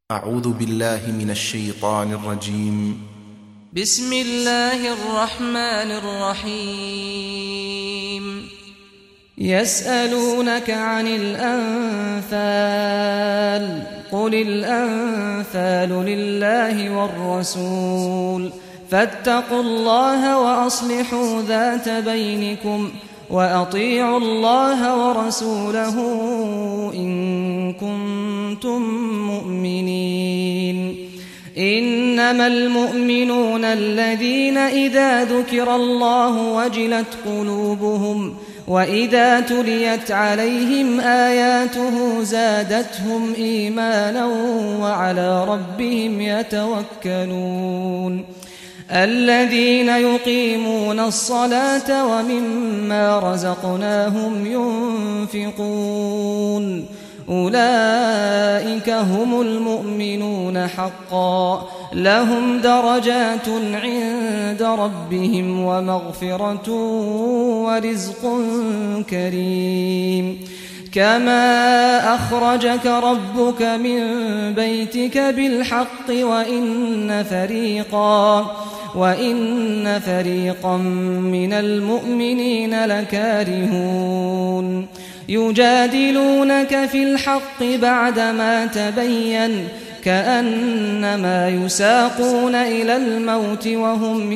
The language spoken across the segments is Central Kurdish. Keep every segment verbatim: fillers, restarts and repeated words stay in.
أعوذ بالله من الشيطان الرجيم. بسم الله الرحمن الرحيم. يسألونك عن الأنفال قل الأنفال لله والرسول فاتقوا الله وأصلحوا ذات بينكم وأطيعوا الله ورسوله إن كنتم مؤمنين. إنما المؤمنون الذين إذا ذكر الله وجلت قلوبهم وإذا تليت عليهم آياته زادتهم إيمانا وعلى ربهم يتوكلون. الذين يقيمون الصلاة ومما رزقناهم ينفقون أولئك هم المؤمنون حقا لهم درجات عند ربهم ومغفرة ورزق كريم. كما أخرجك ربك من بيتك بالحق وإن فريقا وإن فريقا من المؤمنين لكارهون يجادلونك في الحق بعدما تبين كأنما يساقون إلى الموت وهم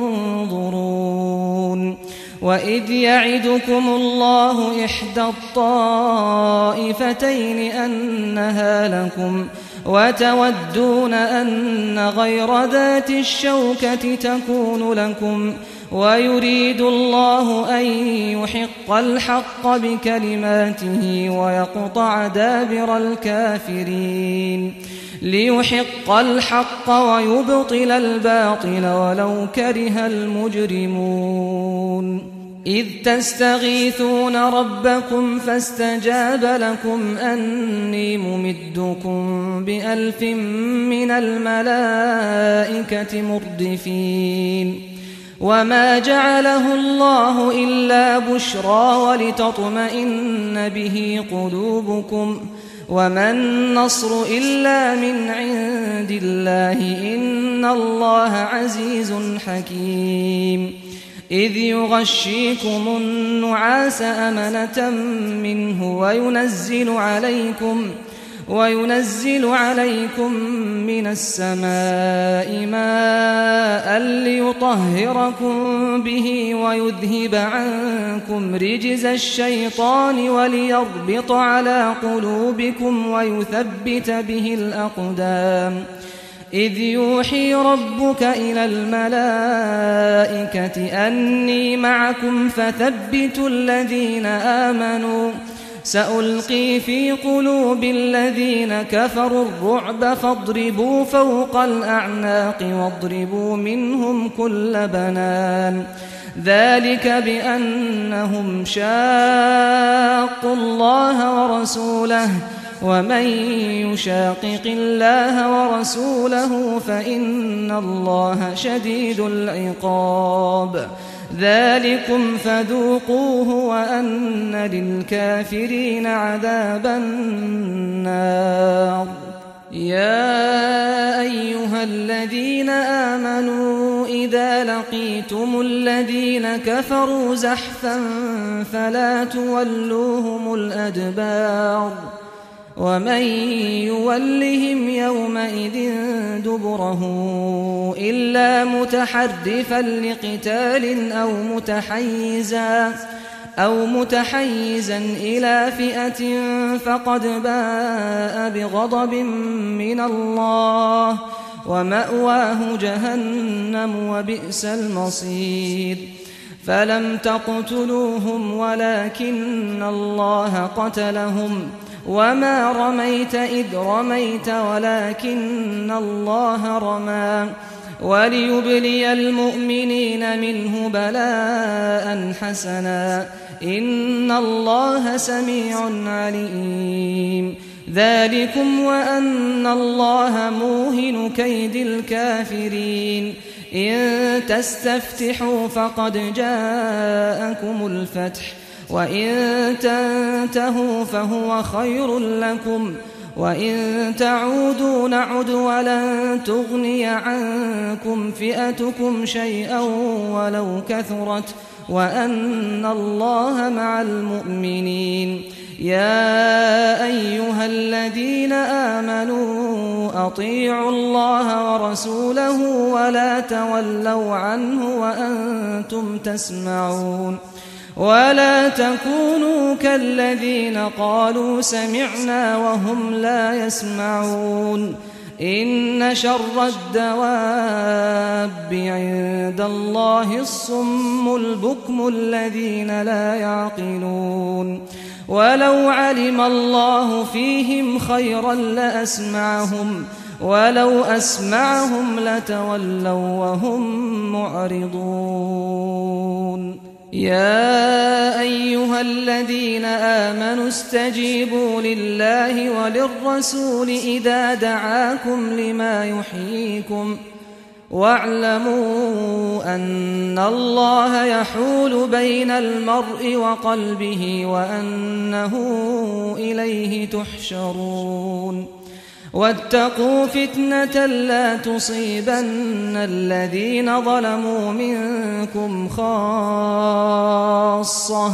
ينظرون. وإذ يعدكم الله إحدى الطائفتين أنها لكم وتودون أن غير ذات الشوكة تكون لكم ويريد الله أن يحق الحق بكلماته ويقطع دابر الكافرين ليحق الحق ويبطل الباطل ولو كره المجرمون. إذ تستغيثون ربكم فاستجاب لكم أني ممدكم بألف من الملائكة مردفين. وما جعله الله إلا بشرى ولتطمئن به قلوبكم وما النصر إلا من عند الله إن الله عزيز حكيم. إذ يغشيكم النعاس أمنة منه وينزل عليكم وينزل عليكم من السماء ماء ليطهركم به ويذهب عنكم رجز الشيطان وليربط على قلوبكم ويثبت به الأقدام. إذ يوحي ربك إلى الملائكة أني معكم فثبتوا الذين آمنوا سألقي في قلوب الذين كفروا الرعب فاضربوا فوق الأعناق واضربوا منهم كل بنان. ذلك بأنهم شاقوا الله ورسوله ومن يشاقق الله ورسوله فإن الله شديد العقاب. ذلكم فذوقوه وأن للكافرين عذاب النار. يا أيها الذين آمنوا إذا لقيتم الذين كفروا زحفا فلا تولوهم الأدبار ومن يولهم يومئذ دبره إلا متحرفا لقتال أو متحيزا أو متحيزا إلى فئة فقد باء بغضب من الله ومأواه جهنم وبئس المصير. فلم تقتلوهم ولكن الله قتلهم وما رميت إذ رميت ولكن الله رمى وليبلي المؤمنين منه بلاء حسنا إن الله سميع عليم. ذلكم وأن الله موهن كيد الكافرين. إن تستفتحوا فقد جاءكم الفتح وإن تنتهوا فهو خير لكم وإن تعودوا نعد ولن تغني عنكم فئتكم شيئا ولو كثرت وأن الله مع المؤمنين يا أيها الذين آمنوا أطيعوا الله ورسوله ولا تولوا عنه وأنتم تسمعون ولا تكونوا كالذين قالوا سمعنا وهم لا يسمعون إن شر الدواب عند الله الصم البكم الذين لا يعقلون ولو علم الله فيهم خيرا لأسمعهم ولو أسمعهم لتولوا وهم معرضون يا أيها الذين آمنوا استجيبوا لله وللرسول إذا دعاكم لما يحييكم واعلموا أن الله يحول بين المرء وقلبه وأنه إليه تحشرون واتقوا فتنة لا تصيبن الذين ظلموا منكم خاصة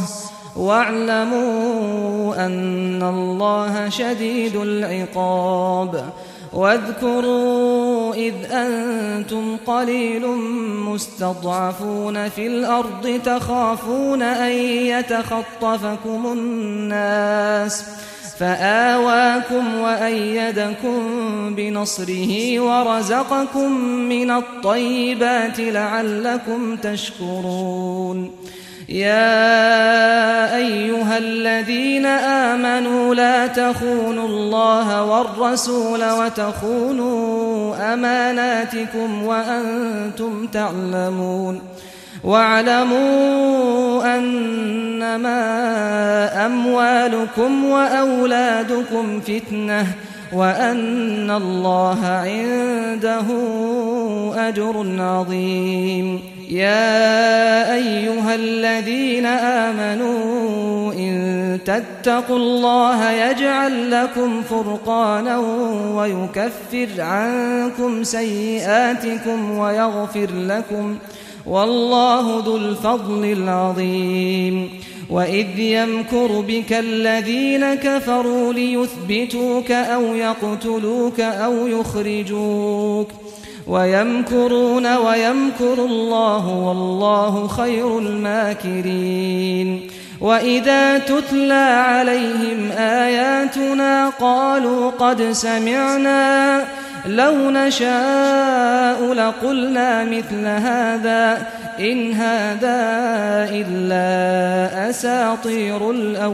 واعلموا أن الله شديد العقاب واذكروا إذ أنتم قليل مستضعفون في الأرض تخافون أن يتخطفكم الناس فآواكم وأيدكم بنصره ورزقكم من الطيبات لعلكم تشكرون يا أيها الذين آمنوا لا تخونوا الله والرسول وتخونوا أماناتكم وأنتم تعلمون واعلموا أنما أموالكم وأولادكم فتنة وأن الله عنده أجر عظيم يا أيها الذين آمنوا إن تتقوا الله يجعل لكم فرقانا ويكفر عنكم سيئاتكم ويغفر لكم والله ذو الفضل العظيم وإذ يمكر بك الذين كفروا ليثبتوك أو يقتلوك أو يخرجوك ويمكرون ويمكر الله والله خير الماكرين وإذا تتلى عليهم آياتنا قالوا قد سمعنا لو نشاء لقلنا مثل هذا إن هذا إلا أساطير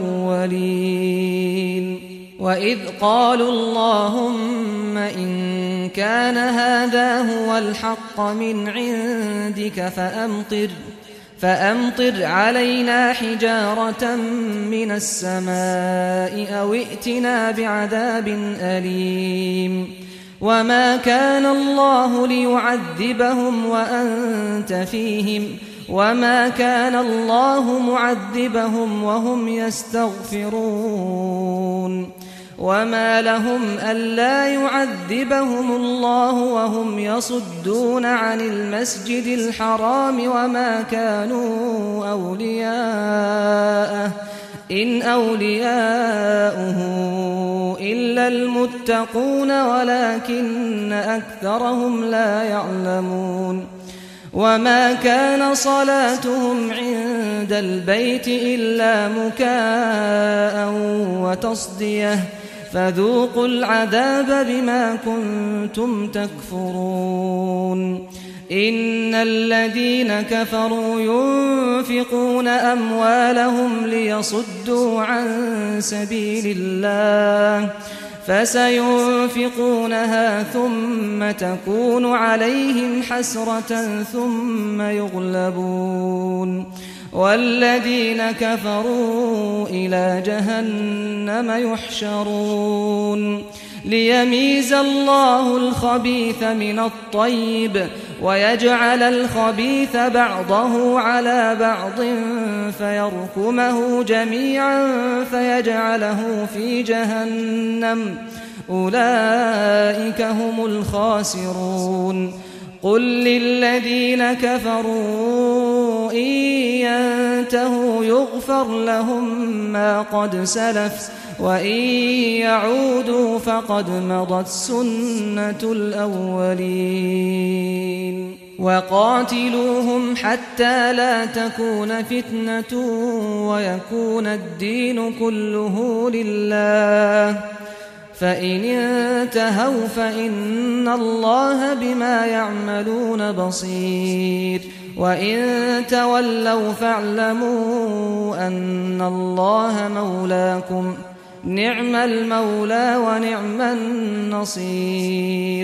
الأولين وإذ قالوا اللهم إن كان هذا هو الحق من عندك فأمطر فأمطر علينا حجارة من السماء أو ائتنا بعذاب أليم وما كان الله ليعذبهم وأنت فيهم وما كان الله معذبهم وهم يستغفرون وما لهم ألا يعذبهم الله وهم يصدون عن المسجد الحرام وما كانوا أولياءه إن أولياؤه إلا المتقون ولكن أكثرهم لا يعلمون وما كان صلاتهم عند البيت إلا مكاء وتصدية فذوقوا العذاب بما كنتم تكفرون إن الذين كفروا ينفقون أموالهم ليصدوا عن سبيل الله فسينفقونها ثم تكون عليهم حسرة ثم يغلبون والذين كفروا إلى جهنم يحشرون ليميز الله الخبيث من الطيب ويجعل الخبيث بعضه على بعض فيركمه جميعا فيجعله في جهنم أولئك هم الخاسرون قل للذين كفروا إن ينتهوا يغفر لهم ما قد سلف وإن يعودوا فقد مضت سنة الأولين وقاتلوهم حتى لا تكون فتنة ويكون الدين كله لله فإن انتهوا فإن الله بما يعملون بصير وإن تولوا فاعلموا أن الله مولاكم نعم المولى ونعم النصير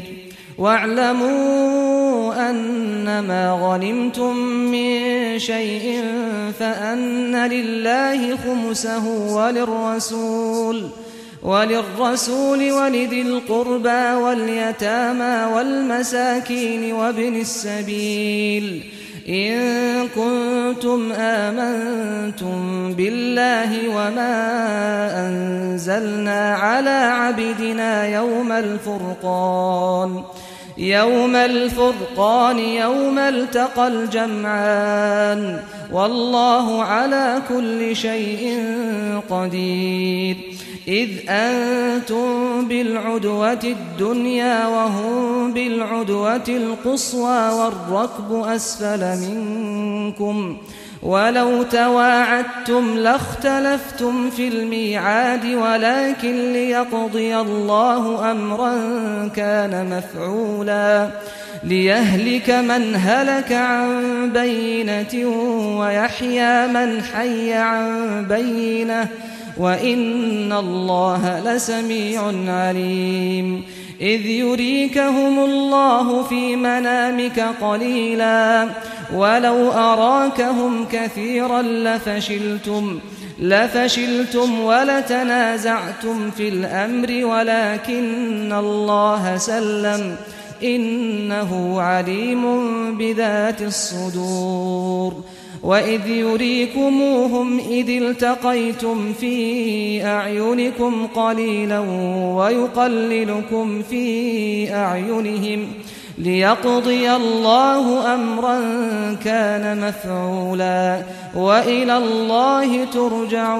واعلموا أنما غنمتم من شيء فأن لله خمسه وللرسول وللرسول ولذي القربى واليتامى والمساكين وابن السبيل إن كنتم آمنتم بالله وما أنزلنا على عبدنا يوم الفرقان يوم الفرقان يوم التقى الجمعان والله على كل شيء قدير إذ أنتم بالعدوة الدنيا وهم بالعدوة القصوى والركب أسفل منكم ولو تواعدتم لاختلفتم في الميعاد ولكن ليقضي الله أمرا كان مفعولا ليهلك من هلك عن بينة ويحيى من حي عن بينة وإن الله لسميع عليم إذ يريكهم الله في منامك قليلا ولو أراكهم كثيرا لفشلتم لفشلتم ولتنازعتم في الأمر ولكن الله سلم إنه عليم بذات الصدور وإذ يريكموهم إذ التقيتم في أعينكم قليلا ويقللكم في أعينهم ليقضي الله أمرا كان مفعولا وإلى الله ترجع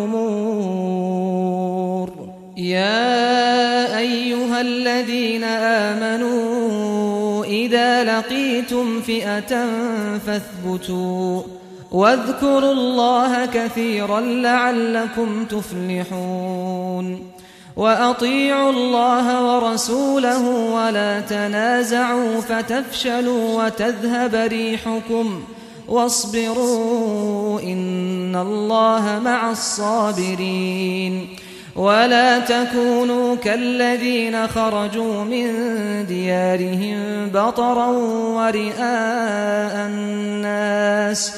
الأمور يا أيها الذين آمنوا إذا لقيتم فئة فاثبتوا واذكروا الله كثيرا لعلكم تفلحون وأطيعوا الله ورسوله ولا تنازعوا فتفشلوا وتذهب ريحكم واصبروا إن الله مع الصابرين ولا تكونوا كالذين خرجوا من ديارهم بطرا ورئاء الناس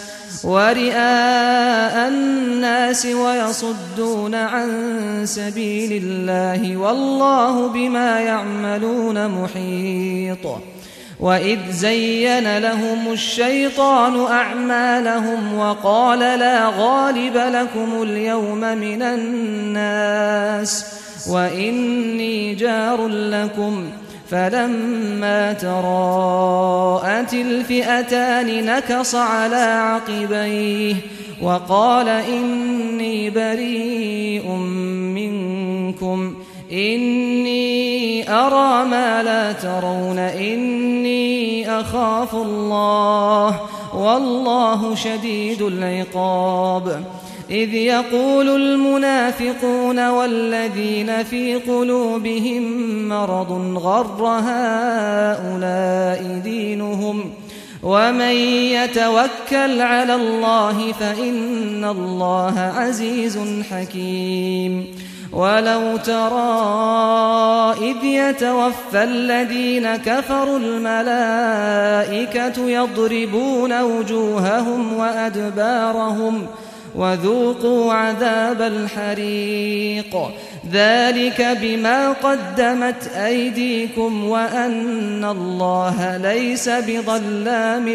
ورئاء الناس ويصدون عن سبيل الله والله بما يعملون محيط وإذ زين لهم الشيطان أعمالهم وقال لا غالب لكم اليوم من الناس وإني جار لكم فلما تراءت الفئتان نكص على عقبيه وقال إني بريء منكم إني أرى ما لا ترون إني أخاف الله والله شديد العقاب إذ يقول المنافقون والذين في قلوبهم مرض غر هؤلاء دينهم ومن يتوكل على الله فإن الله عزيز حكيم ولو ترى إذ يتوفى الذين كفروا الملائكة يضربون وجوههم وأدبارهم وذوقوا عذاب الحريق ذلك بما قدمت أيديكم وأن الله ليس بظلام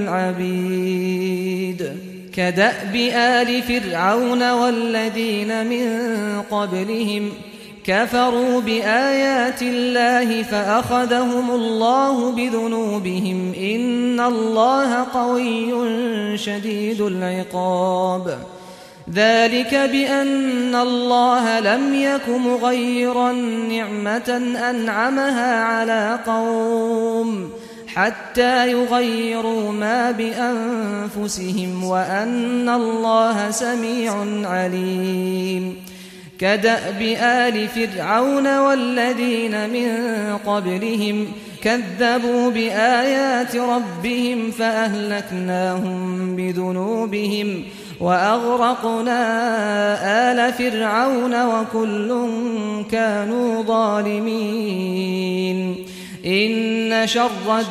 للعبيد كدأب آل فرعون والذين من قبلهم كفروا بآيات الله فأخذهم الله بذنوبهم إن الله قوي شديد العقاب ذلك بأن الله لم يك مغيرا نعمة أنعمها على قوم حتى يغيروا ما بأنفسهم وأن الله سميع عليم كدأب آل فرعون والذين من قبلهم كذبوا بآيات ربهم فأهلكناهم بذنوبهم وأغرقنا آل فرعون وكل كانوا ظالمين إن شر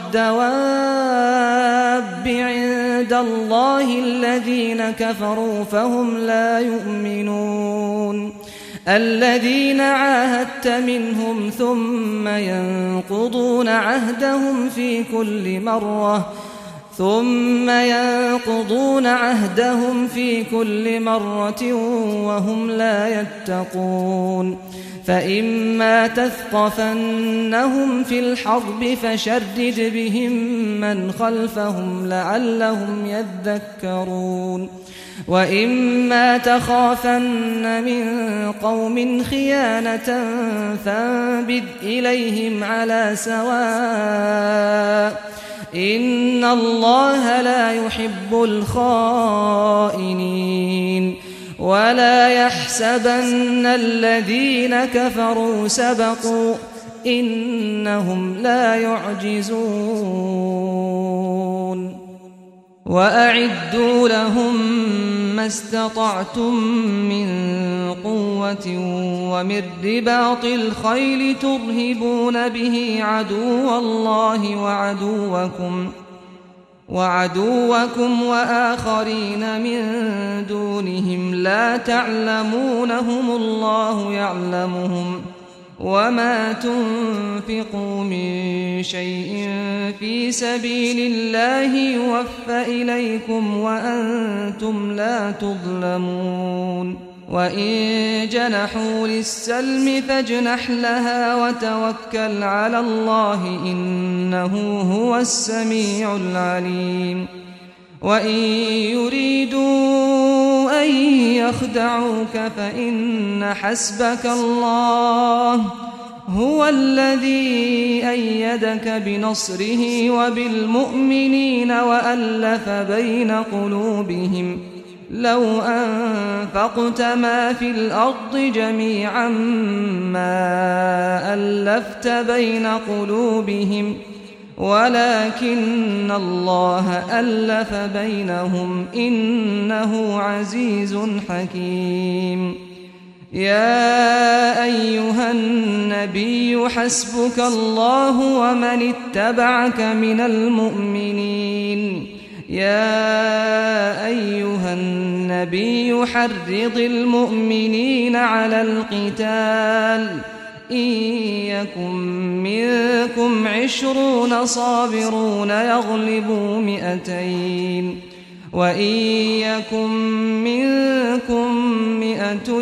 الدواب عند الله الذين كفروا فهم لا يؤمنون الذين عاهدت منهم ثم ينقضون عهدهم في كل مرة ثم ينقضون عهدهم في كل مرة وهم لا يتقون فإما تثقفنهم في الحرب فشرد بهم من خلفهم لعلهم يذكرون وإما تخافن من قوم خيانة فانبذ إليهم على سواء إن الله لا يحب الخائنين ولا يحسبن الذين كفروا سبقوا إنهم لا يعجزون وأعدوا لهم ما استطعتم من قوة ومن رباط الخيل ترهبون به عدو الله وعدوكم وعدوكم وآخرين من دونهم لا تعلمونهم الله يعلمهم وما تنفقوا من شيء في سبيل الله يوفى إليكم وأنتم لا تظلمون وإن جنحوا للسلم فاجنح لها وتوكل على الله إنه هو السميع العليم وإن يريدوا أن يخدعوك فإن حسبك الله هو الذي أيدك بنصره وبالمؤمنين وألف بين قلوبهم لو أنفقت ما في الأرض جميعا ما ألفت بين قلوبهم ولكن الله ألف بينهم إنه عزيز حكيم يا أيها النبي حسبك الله ومن اتبعك من المؤمنين يا أيها النبي حرض المؤمنين على القتال إن يكن منكم عشرون صابرون يغلبوا مئتين وإن يكن منكم مئة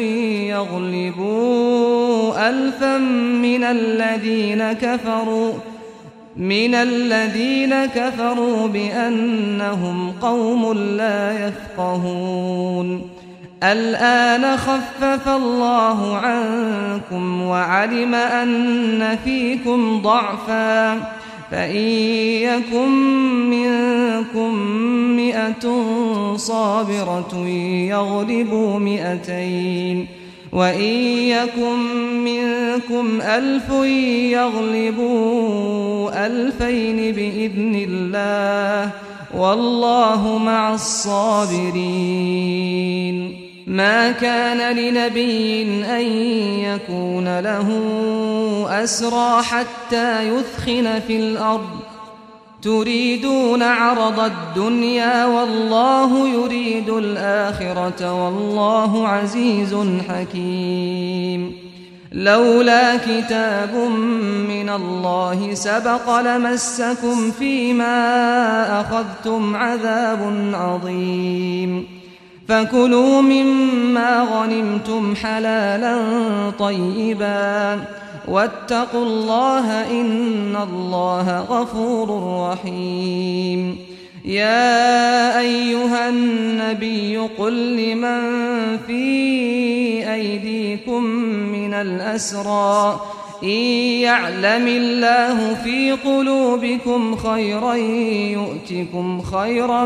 يغلبوا ألفا من الذين كفروا من الذين كفروا بأنهم قوم لا يفقهون الآن خفف الله عنكم وعلم أن فيكم ضعفا فإن يكن منكم مئة صابرة يغلبوا مئتين وإن يكن منكم ألف يغلبوا ألفين بإذن الله والله مع الصابرين ما كان لنبي أن يكون له أسرى حتى يثخن في الأرض تريدون عرض الدنيا والله يريد الآخرة والله عزيز حكيم لولا كتاب من الله سبق لمسكم فيما أخذتم عذاب عظيم فكلوا مما غنمتم حلالا طيبا واتقوا الله إن الله غفور رحيم. يا أيها النبي قل لمن في أيديكم من الأسرى إن يعلم الله في قلوبكم خيرا يؤتكم خيرا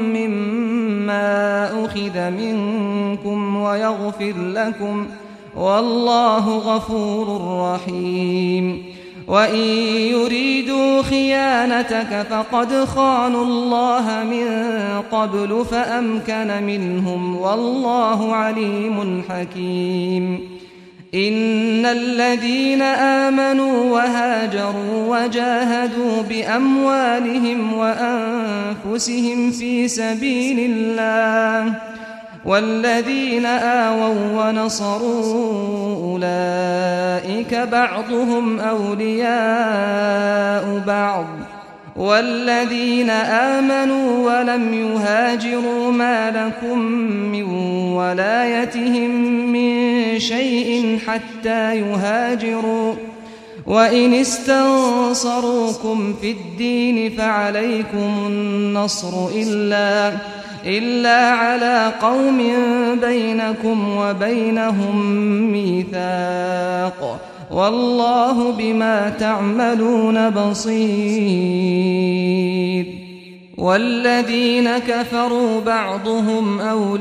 مما أخذ منكم ويغفر لكم والله غفور رحيم. وإن يريدوا خيانتك فقد خانوا الله من قبل فأمكن منهم والله عليم حكيم. إن الذين آمنوا وهاجروا وجاهدوا بأموالهم وأنفسهم في سبيل الله والذين آووا ونصروا أولئك بعضهم أولياء بعض والذين آمنوا ولم يهاجروا ما لكم من ولايتهم من شيء حتى يهاجروا وإن استنصروكم في الدين فعليكم النصر إلا إلا على قوم بينكم وبينهم ميثاق والله بما تعملون بصير. والذين كفروا بعضهم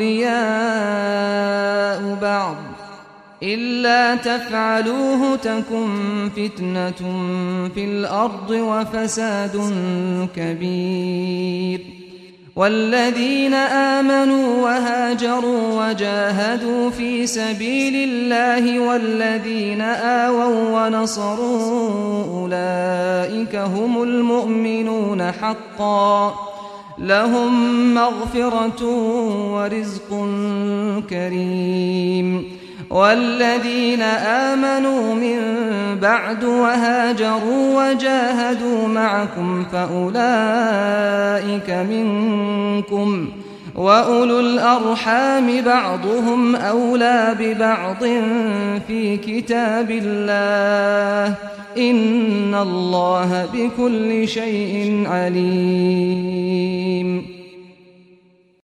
أولياء بعض إلا تفعلوه تكن فتنة في الأرض وفساد كبير. والذين آمنوا وهاجروا وجاهدوا في سبيل الله والذين آووا ونصروا أولئك هم المؤمنون حقا لهم مغفرة ورزق كريم. والذين آمنوا من بعد وهاجروا وجاهدوا معكم فأولئك منكم وأولو الأرحام بعضهم أولى ببعض في كتاب الله إن الله بكل شيء عليم.